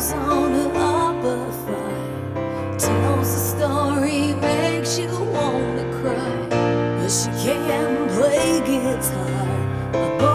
Songs on the upper fire, tells a story, makes you wanna cry. But she can't play guitar.